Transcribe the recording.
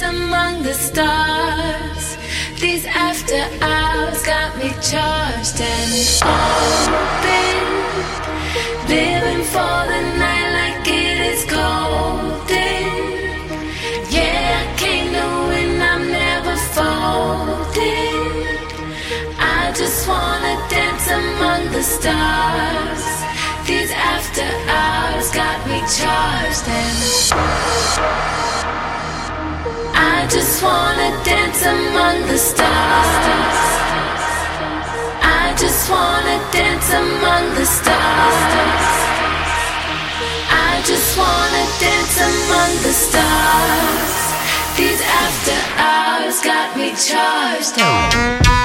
among the stars. These after hours got me charged and open. Living for the night like it is golden. Yeah, I came to win, I'm never folding. I just wanna dance among the stars. These after hours got me charged and I just wanna dance among the stars. I just wanna dance among the stars. I just wanna dance among the stars. These after hours got me charged.